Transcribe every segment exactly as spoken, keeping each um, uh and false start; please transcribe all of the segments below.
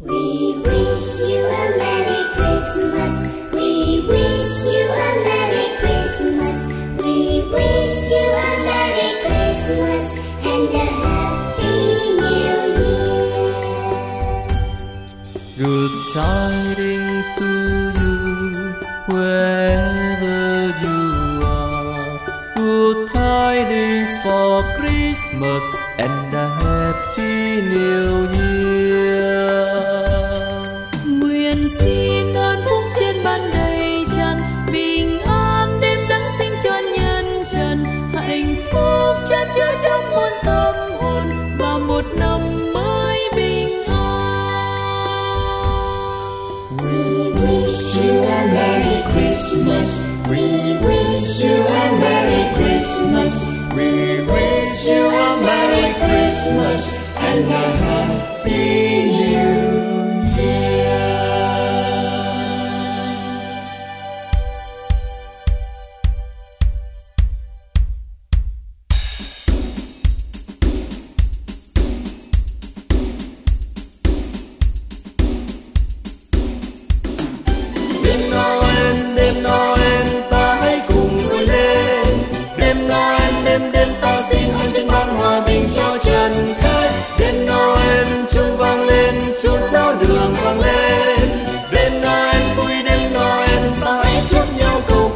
We wish you a Merry Christmas. We wish you a Merry Christmas. We wish you a Merry Christmas and a Happy New Year. Good tidings to you wherever you are. Good tidings for Christmas and a Happy New Year. Nguyện xin ơn phúc trên ban đầy tràn, bình an đêm Giáng sinh cho nhân trần, hạnh phúc chan chứa trong muôn tâm hồn và một năm mới bình an. We wish you a Merry Christmas. We wish you a Merry Christmas. We wish you a Merry Christmas and a Happy New Year. Đêm Noel, đêm Noel, ta hãy cùng vui lên. Đêm Noel, đêm đêm ta xin ơn trên ban hòa bình cho trần thế. Đêm Noel, chuông vang lên, chuông giáo đường vang lên. Đêm Noel vui, đêm Noel, ta hãy chúc nhau câu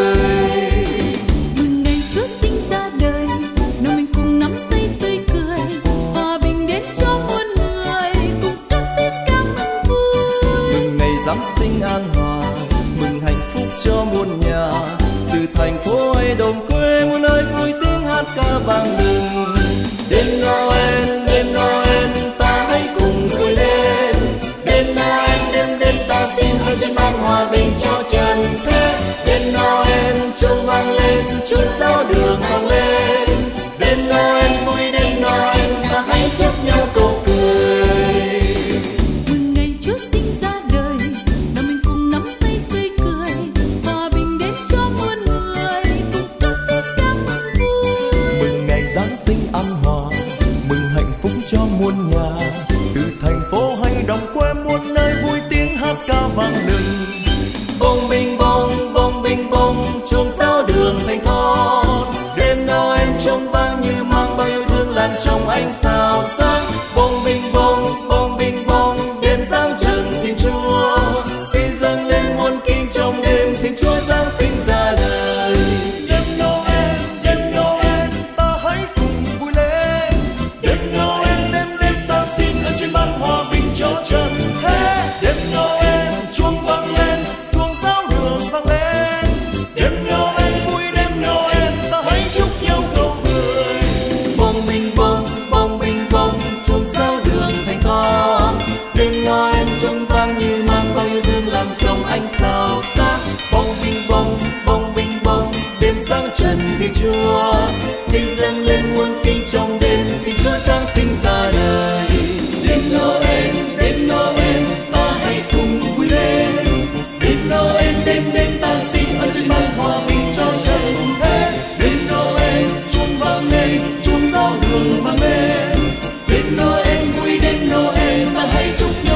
cười. Mừng ngày Chúa sinh ra đời, nào mình cùng nắm tay tươi cười, hòa bình đến cho muôn người, cùng cất tiếng ca mừng vui. Mừng ngày Giáng sinh an hòa, mừng hạnh phúc cho muôn nhà. Từ thành phố hay đồng quê, muôn nơi vui tiếng hát ca vang lừng. Đêm Noel, đêm Noel, ta hãy cùng vui lên. Đêm Noel, đêm đêm ta xin ơn trên ban hòa bình cho trần thế. Đêm Noel, chuông vang lên, chuông giáo đường vang lên. Đêm Noel vui, đêm Noel, ta hãy chúc nhau câu cười. Mừng ngày Chúa sinh ra đời, nào mình cùng nắm tay tươi cười, hòa bình đến cho muôn người, cùng cất tiếng ca mừng vui. Mừng ngày Giáng sinh an hòa, mừng hạnh phúc cho muôn nhà. Từ thành phố hay đồng quê, muôn nơi vui tiếng hát ca vang lừng. Bông binh bông, bông binh bông, chuông giáo đường thành thon. Đêm Noel chuông vang như mang bao yêu thương lan trong ánh sao sáng. Bông binh bông, bông binh bông, đêm Giáng trần Thiên Chúa xin dâng lên muôn kinh trong đêm Thiên Chúa Giáng sinh ra đời. Đêm Noel, đêm Noel, ta hãy cùng vui lên. Đêm Noel, đêm đêm ta xin ơn trên ban hòa bình cho trần thế. Đêm Noel, chuông vang lên, chuông giáo đường vang lên. Đêm Noel vui, đêm Noel, ta hãy chúc nhau câu cười. Bông binh bông, bông binh bông, chuông giáo đường thành thon. Đêm Noel chuông vang như mang bao yêu thương làm trong ánh sao sáng. Bông binh bông, bông binh bông, đêm Giáng trần Thiên Chúa xin dâng lên muôn kinh trong đêm Thiên Chúa Giáng sinh ra đời. Đêm Noel, đêm Noel, ta hãy cùng vui lên. Đêm Noel, đêm đêm ta xin ơn trên ban hòa bình cho trần thế. Đêm Noel, chuông vang lên, chuông giáo đường vang lên. Đêm Noel vui, đêm Noel, ta hãy chúc nhau